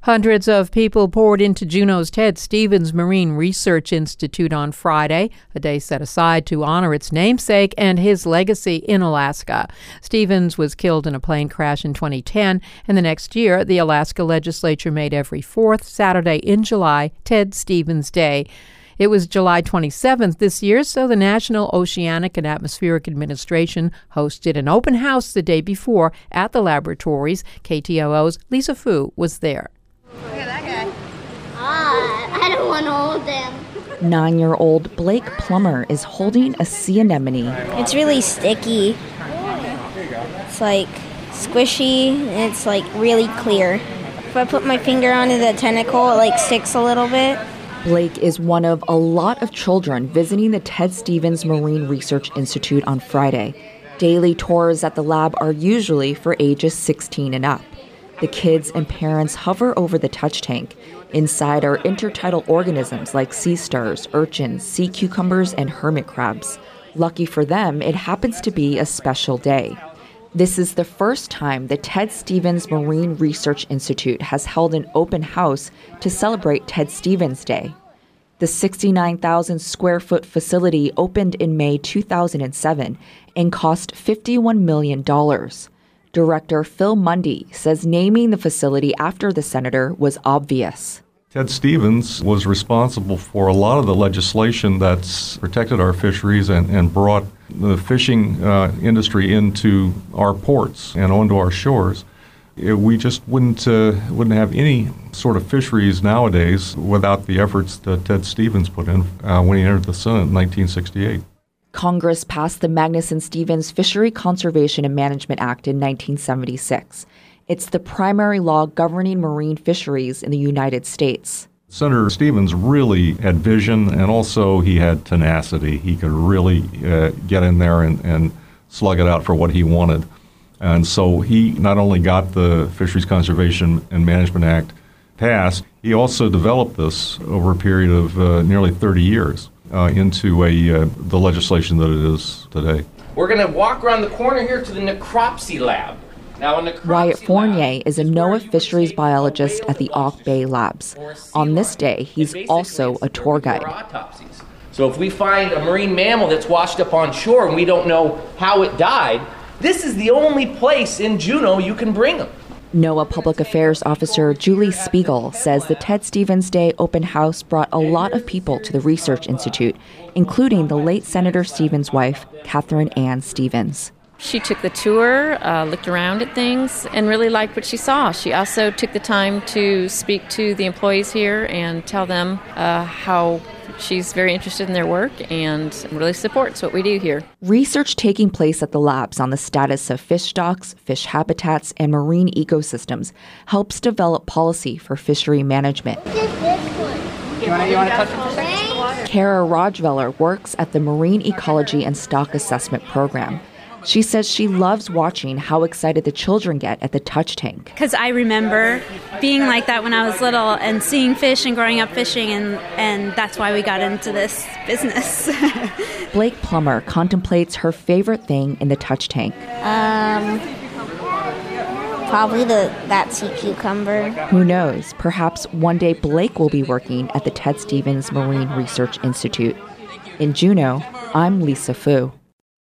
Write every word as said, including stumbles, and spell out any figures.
Hundreds of people poured into Juneau's Ted Stevens Marine Research Institute on Friday, a day set aside to honor its namesake and his legacy in Alaska. Stevens was killed in a plane crash in twenty ten, and the next year, the Alaska legislature made every fourth Saturday in July Ted Stevens Day. It was July twenty-seventh this year, so the National Oceanic and Atmospheric Administration hosted an open house the day before at the laboratories. K T O O's Lisa Fu was there. Look at that guy. Ah, I don't want to hold him. Nine-year-old Blake Plummer is holding a sea anemone. It's really sticky. It's like squishy. It's like really clear. If I put my finger onto the tentacle, it like sticks a little bit. Blake is one of a lot of children visiting the Ted Stevens Marine Research Institute on Friday. Daily tours at the lab are usually for ages sixteen and up. The kids and parents hover over the touch tank. Inside are intertidal organisms like sea stars, urchins, sea cucumbers, and hermit crabs. Lucky for them, it happens to be a special day. This is the first time the Ted Stevens Marine Research Institute has held an open house to celebrate Ted Stevens Day. The sixty-nine thousand square foot facility opened in May two thousand seven and cost fifty-one million dollars. Director Phil Mundy says naming the facility after the senator was obvious. Ted Stevens was responsible for a lot of the legislation that's protected our fisheries and, and brought the fishing uh, industry into our ports and onto our shores. It, we just wouldn't uh, wouldn't have any sort of fisheries nowadays without the efforts that Ted Stevens put in uh, when he entered the Senate in nineteen sixty-eight. Congress passed the Magnuson-Stevens Fishery Conservation and Management Act in nineteen seventy-six. It's the primary law governing marine fisheries in the United States. Senator Stevens really had vision, and also he had tenacity. He could really uh, get in there and, and slug it out for what he wanted. And so he not only got the Fisheries Conservation and Management Act passed, he also developed this over a period of uh, nearly thirty years uh, into a uh, the legislation that it is today. We're going to walk around the corner here to the necropsy lab. Now, in the Wyatt Fournier is a NOAA fisheries biologist at the Auk Bay Labs. On this day, he's also a tour guide. So if we find a marine mammal that's washed up on shore and we don't know how it died, this is the only place in Juneau you can bring them. NOAA Public Affairs Officer Julie Spiegel says the Ted Stevens Day open house brought a lot of people to the Research Institute, including the late Senator Stevens' wife, Catherine Ann Stevens. She took the tour, uh, looked around at things, and really liked what she saw. She also took the time to speak to the employees here and tell them uh, how she's very interested in their work and really supports what we do here. Research taking place at the labs on the status of fish stocks, fish habitats, and marine ecosystems helps develop policy for fishery management. You want to touch it for a second? Kara Rajveller works at the Marine Ecology and Stock Assessment Program. She says she loves watching how excited the children get at the touch tank. Because I remember being like that when I was little and seeing fish and growing up fishing, and, and that's why we got into this business. Blake Plummer contemplates her favorite thing in the touch tank. Um, probably the that sea cucumber. Who knows? Perhaps one day Blake will be working at the Ted Stevens Marine Research Institute. In Juneau, I'm Lisa Fu.